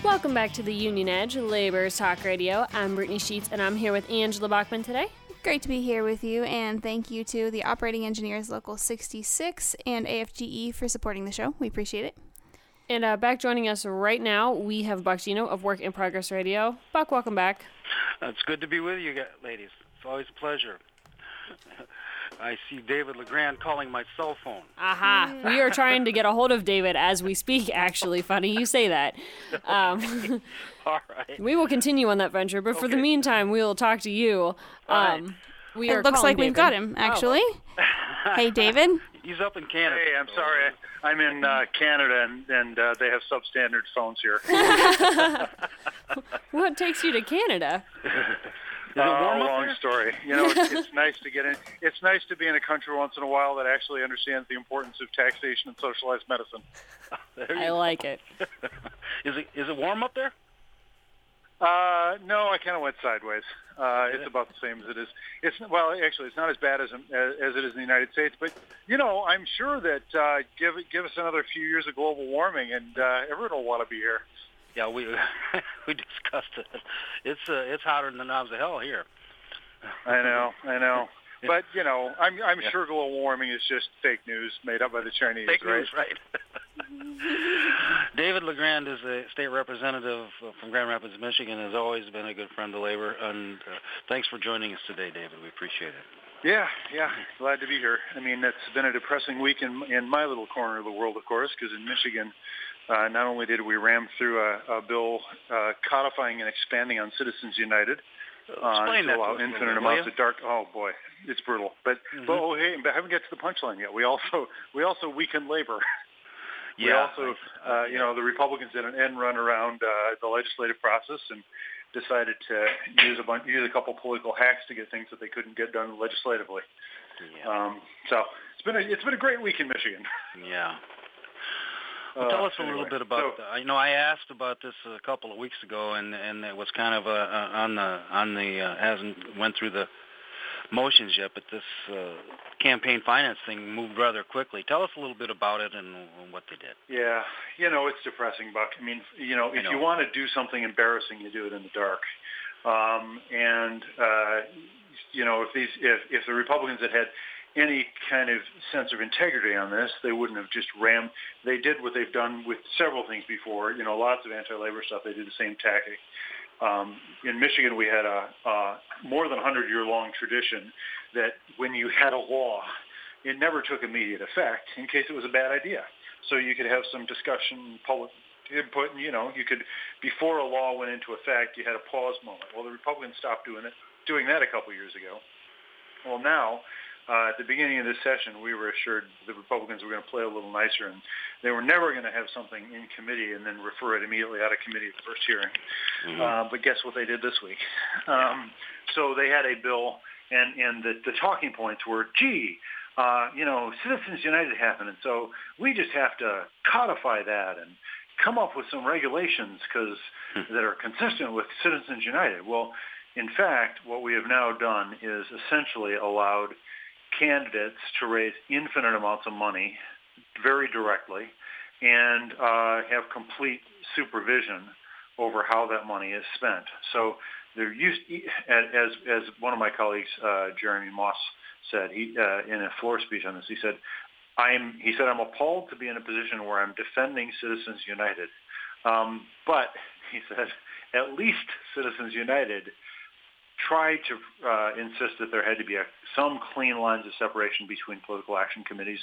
Welcome back to the Union Edge, Labor's Talk Radio. I'm Brittany Sheets, and I'm here with Angela Bachman today. Great to be here with you, and thank you to the Operating Engineers Local 66 and AFGE for supporting the show. We appreciate it. And back joining us right now, we have Buck Gino of Work in Progress Radio. Buck, welcome back. It's good to be with you ladies. It's always a pleasure. I see David LeGrand calling my cell phone. Aha. We are trying to get a hold of David as we speak, actually. Funny you say that. All right. We will continue on that venture, but for the meantime, we will talk to you. It looks like we've got him, actually. Oh. Hey, David. He's up in Canada. Hey, I'm sorry. I'm in Canada, and they have substandard phones here. What takes you to Canada? Long story. You know, it's nice to get in. It's nice to be in a country once in a while that actually understands the importance of taxation and socialized medicine. I like it. Is it warm up there? No, I kind of went sideways. It's about the same as it is. Actually, it's not as bad as it is in the United States. But you know, I'm sure that give us another few years of global warming, and everyone will want to be here. Yeah, we discussed it. It's hotter than the knobs of hell here. I know. But you know, I'm sure global warming is just fake news made up by the Chinese. Fake news, right? David LeGrand is a state representative from Grand Rapids, Michigan. Has always been a good friend to labor, and thanks for joining us today, David. We appreciate it. Yeah, glad to be here. I mean, it's been a depressing week in my little corner of the world, of course, because in Michigan, not only did we ram through a bill codifying and expanding on Citizens United to allow infinite amounts of dark. Oh boy, it's brutal. But I haven't got to the punchline yet. We also weakened labor. We also, the Republicans did an end run around the legislative process and decided to use a couple political hacks to get things that they couldn't get done legislatively. Yeah. So it's been a great week in Michigan. Yeah. Well, tell us a little bit about. I asked about this a couple of weeks ago, and it was kind of hasn't went through the motions yet, but this campaign finance thing moved rather quickly. Tell us a little bit about it and what they did. Yeah, it's depressing, Buck. I mean, if you want to do something embarrassing, you do it in the dark. If the Republicans had any kind of sense of integrity on this, they wouldn't have just rammed. They did what they've done with several things before. Lots of anti-labor stuff. They did the same tactic. In Michigan, we had a more than 100-year-long tradition that when you had a law, it never took immediate effect in case it was a bad idea. So you could have some discussion, public input, and you could, before a law went into effect, you had a pause moment. Well, the Republicans stopped doing that a couple years ago. Well, now, at the beginning of this session, we were assured the Republicans were going to play a little nicer, and they were never going to have something in committee and then refer it immediately out of committee at the first hearing. But guess what they did this week? So they had a bill, and the talking points were, Citizens United happened, and so we just have to codify that and come up with some regulations that are consistent with Citizens United. Well, in fact, what we have now done is essentially allowed candidates to raise infinite amounts of money very directly and have complete supervision over how that money is spent. So they're used, as one of my colleagues, Jeremy Moss, said in a floor speech on this, he said, I'm appalled to be in a position where I'm defending Citizens United. But, he said, at least Citizens United tried to insist that there had to be some clean lines of separation between political action committees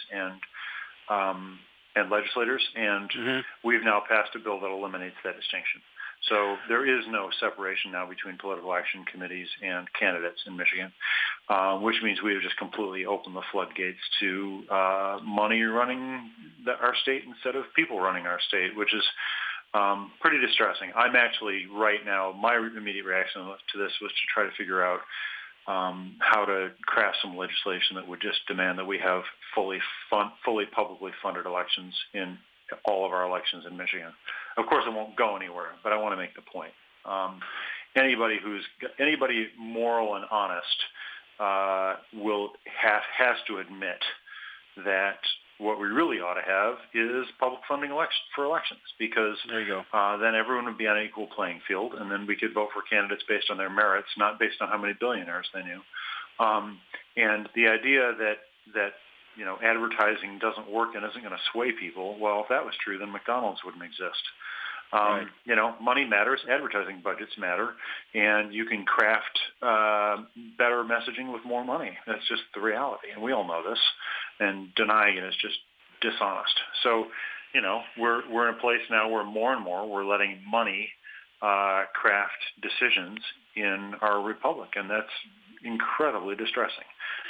and legislators, and we've now passed a bill that eliminates that distinction. So there is no separation now between political action committees and candidates in Michigan, which means we have just completely opened the floodgates to money running our state instead of people running our state, which is pretty distressing. I'm actually right now, my immediate reaction to this was to try to figure out how to craft some legislation that would just demand that we have fully publicly funded elections in all of our elections in Michigan. Of course, it won't go anywhere, but I want to make the point. Anybody moral and honest has to admit that what we really ought to have is public funding for elections, because there you go. Then everyone would be on an equal playing field, and then we could vote for candidates based on their merits, not based on how many billionaires they knew. And the idea that advertising doesn't work and isn't going to sway people, well, if that was true, then McDonald's wouldn't exist. Right. Money matters, advertising budgets matter, and you can craft better messaging with more money. That's just the reality, and we all know this, and denying it is just dishonest. So, we're in a place now where more and more we're letting money craft decisions in our republic, and that's incredibly distressing.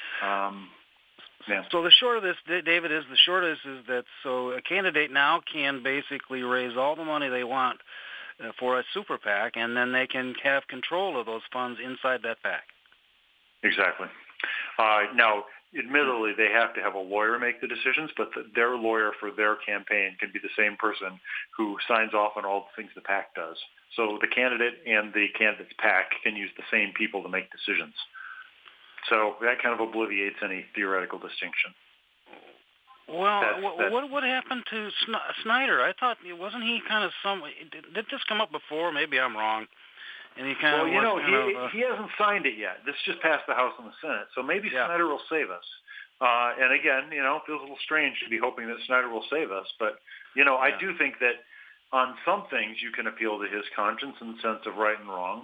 Yeah. So the short of this, David, is that so a candidate now can basically raise all the money they want for a super PAC, and then they can have control of those funds inside that PAC. Exactly. Now, admittedly, they have to have a lawyer make the decisions, but their lawyer for their campaign can be the same person who signs off on all the things the PAC does. So the candidate and the candidate's PAC can use the same people to make decisions. So that kind of obviates any theoretical distinction. Well, what happened to Snyder? I thought, wasn't he kind of did this come up before? Maybe I'm wrong. And he kind he hasn't signed it yet. This just passed the House and the Senate, so maybe Snyder will save us. And again, it feels a little strange to be hoping that Snyder will save us, but I do think that on some things you can appeal to his conscience in the sense of right and wrong.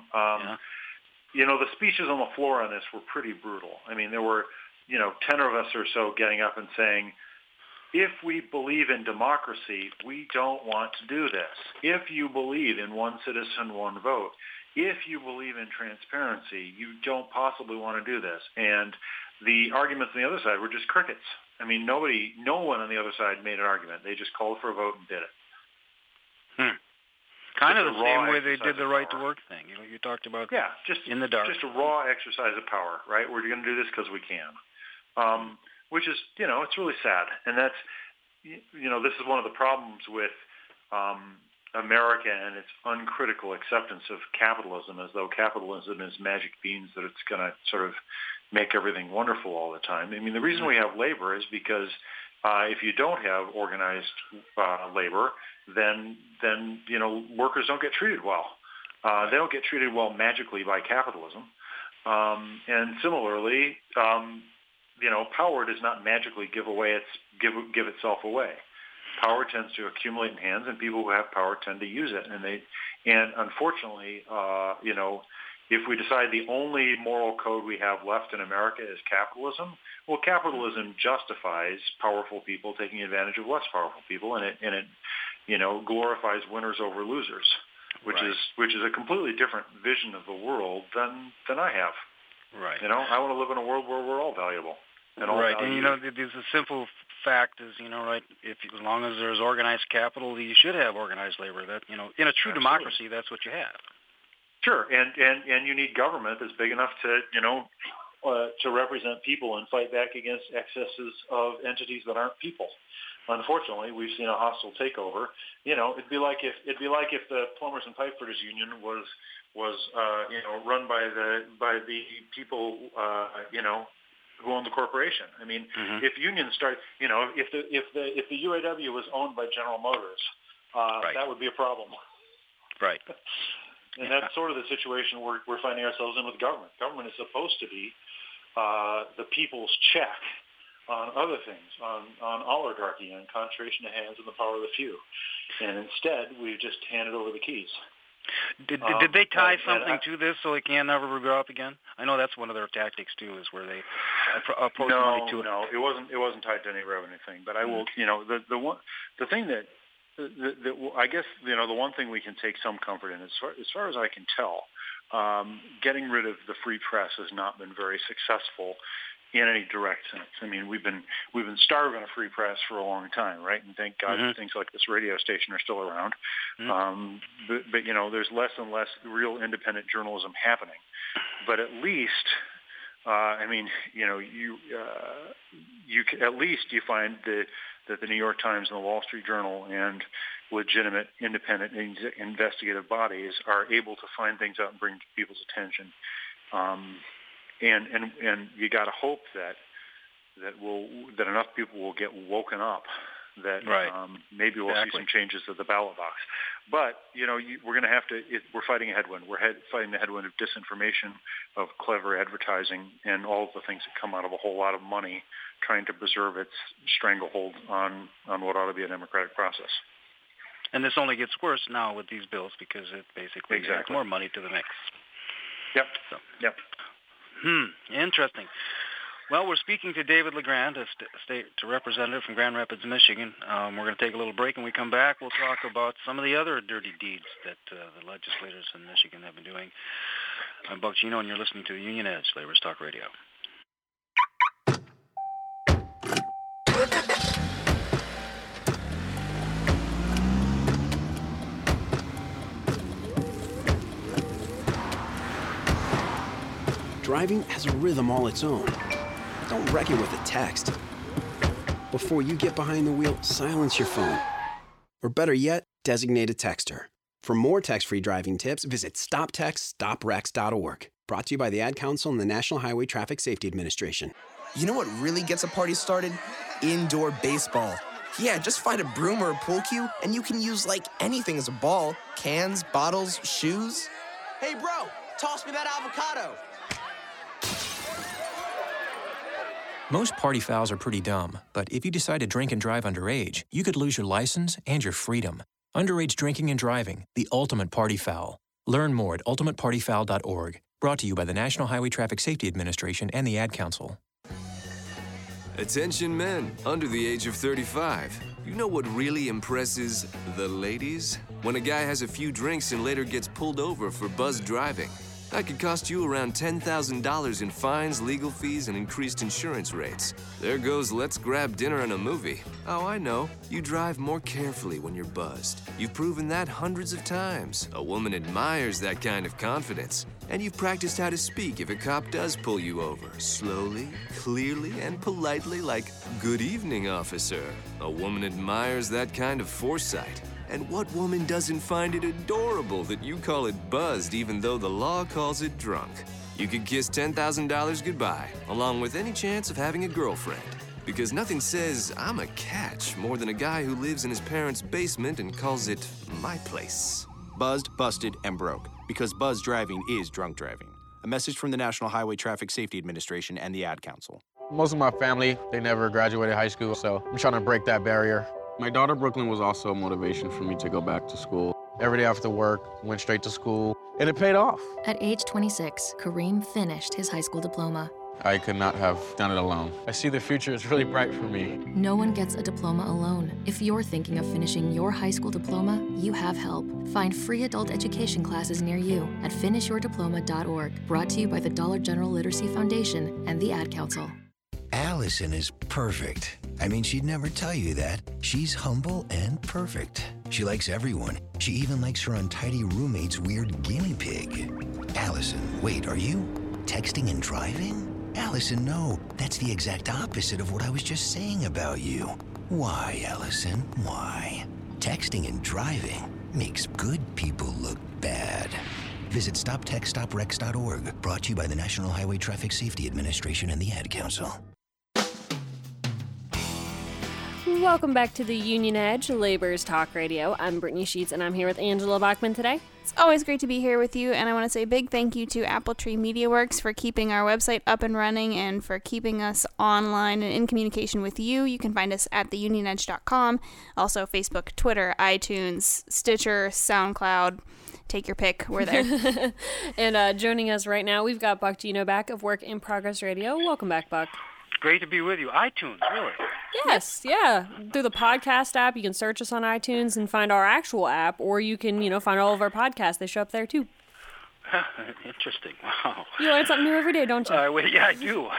The speeches on the floor on this were pretty brutal. I mean, there were, 10 of us or so getting up and saying, if we believe in democracy, we don't want to do this. If you believe in one citizen, one vote, if you believe in transparency, you don't possibly want to do this. And the arguments on the other side were just crickets. I mean, no one on the other side made an argument. They just called for a vote and did it. Kind of the same way they did the right to work thing. You talked about just in the dark. Just a raw exercise of power, right? We're going to do this because we can, which is, it's really sad. And that's, this is one of the problems with America and its uncritical acceptance of capitalism, as though capitalism is magic beans that it's going to sort of make everything wonderful all the time. I mean, the reason we have labor is because if you don't have organized labor, then workers don't get treated well. They don't get treated well magically by capitalism. And similarly, power does not magically give itself away. Power tends to accumulate in hands, and people who have power tend to use it. And unfortunately, if we decide the only moral code we have left in America is capitalism, well, capitalism justifies powerful people taking advantage of less powerful people, and it glorifies winners over losers, which is a completely different vision of the world than I have. Right. I want to live in a world where we're all valuable. And all right. valued. And the simple fact is, as long as there's organized capital, you should have organized labor. That in a true Absolutely. democracy, that's what you have. Sure, and you need government that's big enough to represent people and fight back against excesses of entities that aren't people. Unfortunately, we've seen a hostile takeover. It'd be like if the plumbers and pipefitters union was run by the people who own the corporation. I mean, if unions start, if the UAW was owned by General Motors, that would be a problem. Right. And that's sort of the situation we're finding ourselves in with government. Government is supposed to be the people's check on other things, on oligarchy and concentration of hands and the power of the few. And instead, we've just handed over the keys. Did they tie something to this so it can never grow up again? I know that's one of their tactics too, is where they approach money to it. No, it wasn't tied to any revenue thing. But I will, the thing that I guess the one thing we can take some comfort in, as far as I can tell, getting rid of the free press has not been very successful in any direct sense. I mean, we've been starving a free press for a long time, right? And thank God things like this radio station are still around. But there's less and less real independent journalism happening. But at least, you find that the New York Times and the Wall Street Journal and legitimate independent investigative bodies are able to find things out and bring to people's attention. And you got to hope that that enough people will get woken up that maybe we'll see some changes to the ballot box. But we're going to have to. We're fighting a headwind. We're fighting the headwind of disinformation, of clever advertising, and all of the things that come out of a whole lot of money trying to preserve its stranglehold on what ought to be a democratic process. And this only gets worse now with these bills because it basically adds more money to the mix. Yep. So. Interesting. Well, we're speaking to David LeGrand, a state representative from Grand Rapids, Michigan. We're going to take a little break. When we come back, we'll talk about some of the other dirty deeds that the legislators in Michigan have been doing. I'm Buck Gino, and you're listening to Union Edge, Labor's Talk Radio. Driving has a rhythm all its own. Don't wreck it with a text. Before you get behind the wheel, silence your phone. Or better yet, designate a texter. For more text-free driving tips, visit stoptextstoprex.org. Brought to you by the Ad Council and the National Highway Traffic Safety Administration. You know what really gets a party started? Indoor baseball. Yeah, just find a broom or a pool cue, and you can use like anything as a ball. Cans, bottles, shoes. Hey bro, toss me that avocado. Most party fouls are pretty dumb, but if you decide to drink and drive underage, you could lose your license and your freedom. Underage drinking and driving, the ultimate party foul. Learn more at ultimatepartyfoul.org. Brought to you by the National Highway Traffic Safety Administration and the Ad Council. Attention men under the age of 35. You know what really impresses the ladies? When a guy has a few drinks and later gets pulled over for buzzed driving. That could cost you around $10,000 in fines, legal fees, and increased insurance rates. There goes let's grab dinner and a movie. Oh, I know. You drive more carefully when you're buzzed. You've proven that hundreds of times. A woman admires that kind of confidence. And you've practiced how to speak if a cop does pull you over. Slowly, clearly, and politely like, "Good evening, officer." A woman admires that kind of foresight. And what woman doesn't find it adorable that you call it buzzed even though the law calls it drunk? You could kiss $10,000 goodbye, along with any chance of having a girlfriend. Because nothing says, "I'm a catch," more than a guy who lives in his parents' basement and calls it my place. Buzzed, busted, and broke. Because buzz driving is drunk driving. A message from the National Highway Traffic Safety Administration and the Ad Council. Most of my family, they never graduated high school, so I'm trying to break that barrier. My daughter, Brooklyn, was also a motivation for me to go back to school. Every day after work, went straight to school, and it paid off. At age 26, Kareem finished his high school diploma. I could not have done it alone. I see the future is really bright for me. No one gets a diploma alone. If you're thinking of finishing your high school diploma, you have help. Find free adult education classes near you at finishyourdiploma.org. Brought to you by the Dollar General Literacy Foundation and the Ad Council. Allison is perfect. I mean, she'd never tell you that. She's humble and perfect. She likes everyone. She even likes her untidy roommate's weird guinea pig. Allison, wait, are you texting and driving? Allison, no. That's the exact opposite of what I was just saying about you. Why, Allison? Why? Texting and driving makes good people look bad. Visit stoptextstoprex.org. Brought to you by the National Highway Traffic Safety Administration and the Ad Council. Welcome back to the Union Edge, Labor's Talk Radio. I'm Brittany Sheets, and I'm here with Angela Bachman today. It's always great to be here with you, and I want to say a big thank you to Apple Tree Media Works for keeping our website up and running and for keeping us online and in communication with you. You can find us at theunionedge.com, also Facebook, Twitter, iTunes, Stitcher, SoundCloud. Take your pick. We're there. And joining us right now, we've got Buck Gino back of Work in Progress Radio. Welcome back, Buck. Great to be with you. iTunes, really? Yes, yeah. Through the podcast app, you can search us on iTunes and find our actual app, or you can, find all of our podcasts. They show up there, too. Interesting. Wow. You learn something new every day, don't you? Yeah, I do.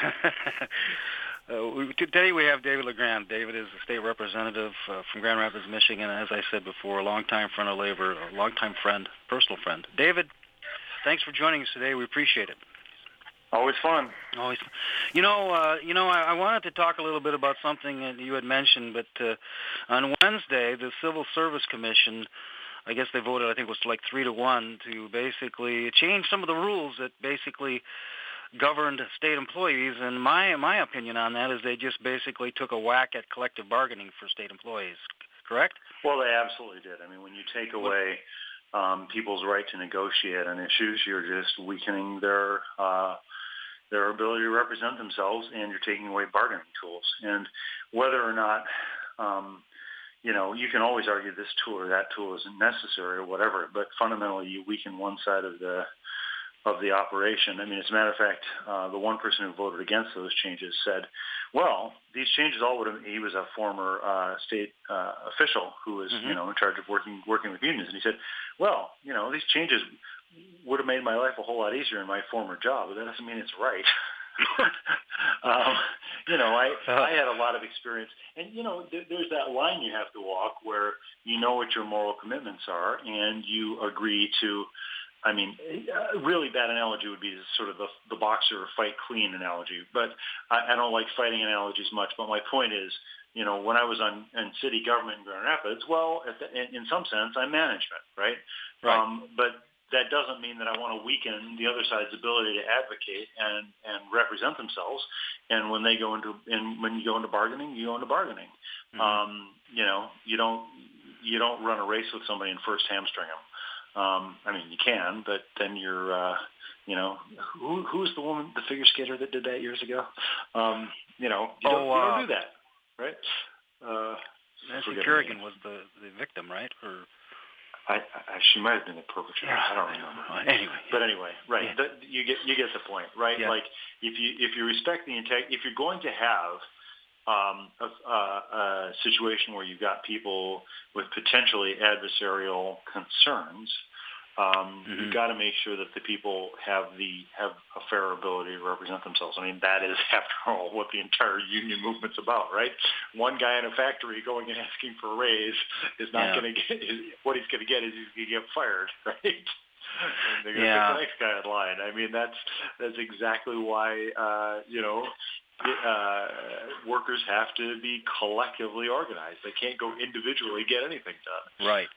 Today we have David LeGrand. David is a state representative from Grand Rapids, Michigan, and as I said before, a longtime friend of labor, a longtime friend, personal friend. David, thanks for joining us today. We appreciate it. Always fun. Always. I wanted to talk a little bit about something that you had mentioned, but on Wednesday, the Civil Service Commission, I guess they voted, I think it was like 3-1, to basically change some of the rules that basically governed state employees. And my opinion on that is they just basically took a whack at collective bargaining for state employees. Correct? Well, they absolutely did. I mean, when you take away people's right to negotiate on issues, you're just weakening their ability to represent themselves, and you're taking away bargaining tools. And whether or not, you can always argue this tool or that tool isn't necessary or whatever, but fundamentally you weaken one side of the operation. I mean, as a matter of fact, the one person who voted against those changes said, well, these changes all would have, he was a former state official who was, in charge of working with unions. And he said, well, these changes would have made my life a whole lot easier in my former job, but that doesn't mean it's right. I had a lot of experience, and there's that line you have to walk where you know what your moral commitments are, and you agree to. I mean, a really bad analogy would be sort of the boxer fight clean analogy, but I don't like fighting analogies much. But my point is, when I was in city government in Grand Rapids, well, in some sense, I'm management, right? But that doesn't mean that I want to weaken the other side's ability to advocate and represent themselves. And when when you go into bargaining, you go into bargaining. Mm-hmm. You don't run a race with somebody and first hamstring them. I mean, you can, but then you're, who's the woman, the figure skater that did that years ago? You don't do that, right? Nancy Kerrigan was the victim, right? Or she might have been the perpetrator. I don't remember. Anyway, right? Yeah. You get the point, right? Yeah. Like if you respect the integrity, if you're going to have a situation where you've got people with potentially adversarial concerns, you've got to make sure that the people have a fair ability to represent themselves. I mean, that is, after all, what the entire union movement's about, right? One guy in a factory going and asking for a raise is not going to get what he's going to get is he's going to get fired, right? And they're going to pick the next guy in line. I mean, that's exactly why workers have to be collectively organized. They can't go individually get anything done. Right.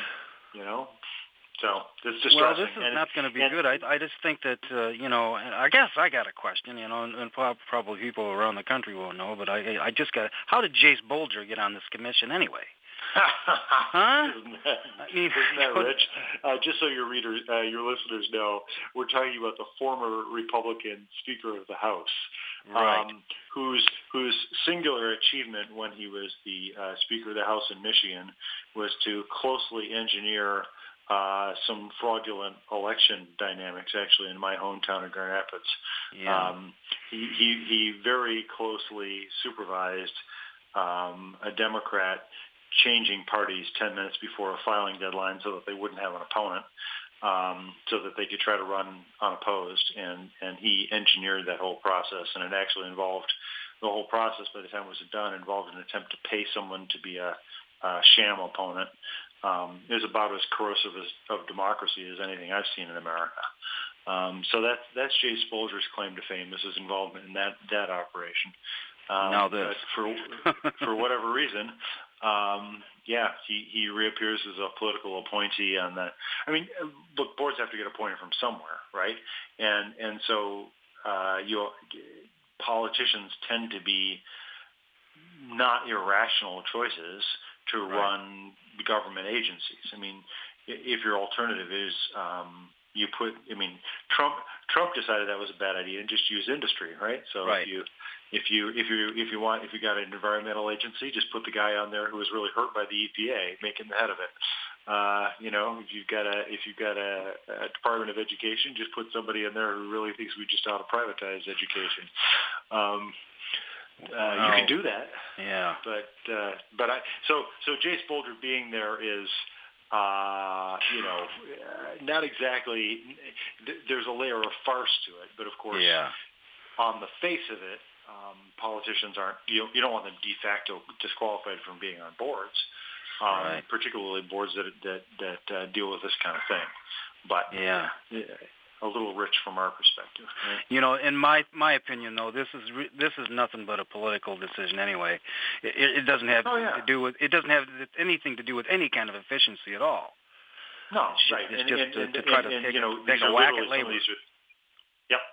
So it's just this is not going to be good. I just think that I guess I got a question. And probably people around the country won't know, but I just got. How did Jace Bolger get on this commission anyway? Huh? Isn't that rich? Just so your listeners know, we're talking about the former Republican Speaker of the House, right? Whose singular achievement when he was the Speaker of the House in Michigan was to closely engineer some fraudulent election dynamics, actually, in my hometown of Grand Rapids. Yeah. He very closely supervised a Democrat changing parties 10 minutes before a filing deadline so that they wouldn't have an opponent, so that they could try to run unopposed. And he engineered that whole process, and it actually involved the whole process, by the time it was done, involved an attempt to pay someone to be a sham opponent. It was about as corrosive of democracy as anything I've seen in America. So that's Jace Bolger's claim to fame. This is involvement in that operation. Now this. For whatever reason, he reappears as a political appointee on that. I mean, look, boards have to get appointed from somewhere, right? And so politicians tend to be not irrational choices to run government agencies. I mean, if your alternative is Trump decided that was a bad idea and just use industry, right? So right. If you got an environmental agency, just put the guy on there who was really hurt by the EPA, make him the head of it. If you've got a Department of Education, just put somebody in there who really thinks we just ought to privatize education. You can do that. Yeah. So Jace Bolger being there is, not exactly. There's a layer of farce to it, but of course, on the face of it, politicians aren't. You don't want them de facto disqualified from being on boards, right. Particularly boards that deal with this kind of thing. But a little rich from our perspective. Right? In my opinion, though, this is nothing but a political decision anyway. It doesn't have to do with. It doesn't have anything to do with any kind of efficiency at all. No, right. It's just to try to take a whack at labor. Yep.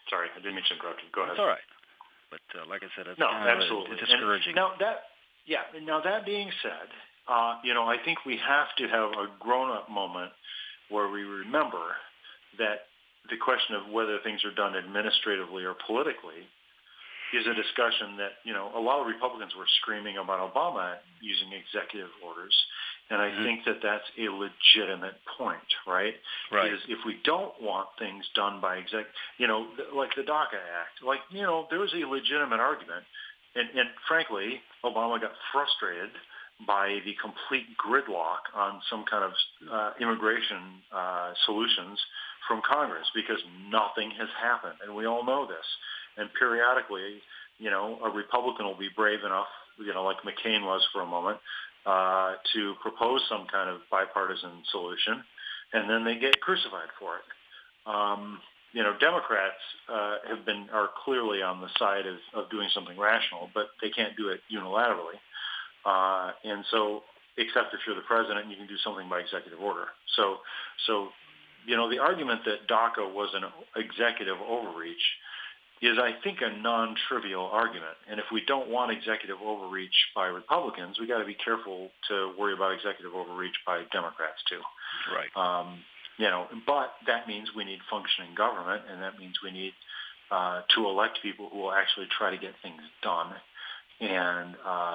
Sorry, I didn't mean to interrupt you. Go ahead. It's all right. But like I said, it's absolutely discouraging. Now that being said, I think we have to have a grown-up moment where we remember that the question of whether things are done administratively or politically is a discussion that, a lot of Republicans were screaming about Obama using executive orders. And I think that that's a legitimate point, right? Right. Is if we don't want things done by like the DACA Act, there was a legitimate argument. And frankly, Obama got frustrated by the complete gridlock on some kind of immigration solutions from Congress because nothing has happened. And we all know this. And periodically, a Republican will be brave enough, like McCain was for a moment, to propose some kind of bipartisan solution, and then they get crucified for it. Democrats are clearly on the side of doing something rational, but they can't do it unilaterally. And so, except if you're the president, you can do something by executive order. So the argument that DACA was an executive overreach is, I think, a non-trivial argument. And if we don't want executive overreach by Republicans, we got to be careful to worry about executive overreach by Democrats too. Right. But that means we need functioning government, and that means we need to elect people who will actually try to get things done. And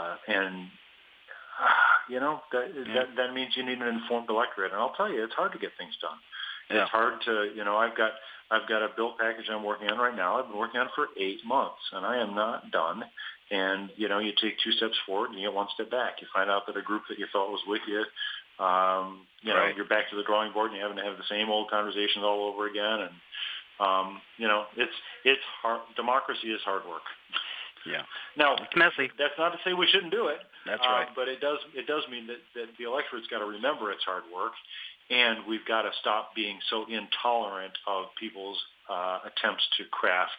that means you need an informed electorate. And I'll tell you, it's hard to get things done. Yeah. It's hard to, I've got a bill package I'm working on right now. I've been working on it for 8 months, and I am not done. And, you take 2 steps forward and you get 1 step back. You find out that a group that you thought was with you, right. You're back to the drawing board and you're having to have the same old conversations all over again. And, it's hard. Democracy is hard work. Yeah. Now, it's messy. That's not to say we shouldn't do it. That's right. But it does mean that the electorate's got to remember it's hard work. And we've got to stop being so intolerant of people's attempts to craft,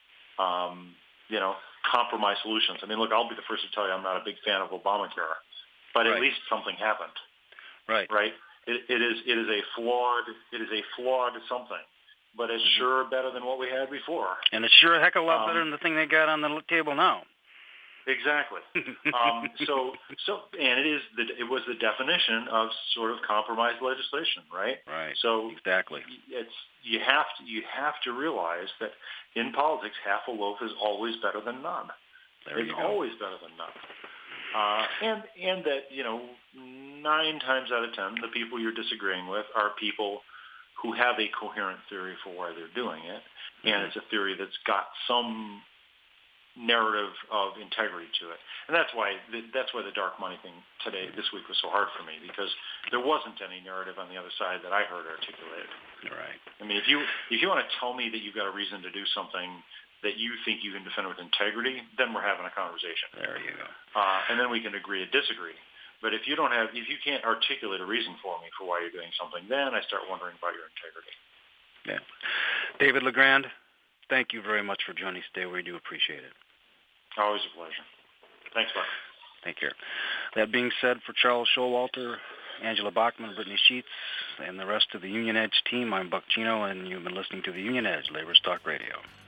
compromise solutions. I mean, look, I'll be the first to tell you I'm not a big fan of Obamacare, but right. at least something happened. Right. Right. It is a flawed something, but it's sure better than what we had before. And it's sure a heck of a lot better than the thing they got on the table now. Exactly. And it was the definition of sort of compromise legislation, right? Right. So exactly. You have to realize that in politics, half a loaf is always better than none. It's always better than none. And that 9 times out of 10, the people you're disagreeing with are people who have a coherent theory for why they're doing it, and it's a theory that's got some narrative of integrity to it. And that's why the dark money thing this week was so hard for me, because there wasn't any narrative on the other side that I heard articulated. Right. I mean, if you want to tell me that you've got a reason to do something that you think you can defend with integrity, then we're having a conversation. There you go. And then we can agree to disagree. But if you can't articulate a reason for me for why you're doing something, then I start wondering about your integrity. Yeah. David LeGrand, thank you very much for joining us today. We do appreciate it. Always a pleasure. Thanks, Buck. Take care. That being said, for Charles Showalter, Angela Bachman, Brittany Sheets, and the rest of the Union Edge team, I'm Buck Chino, and you've been listening to the Union Edge Labor Talk Radio.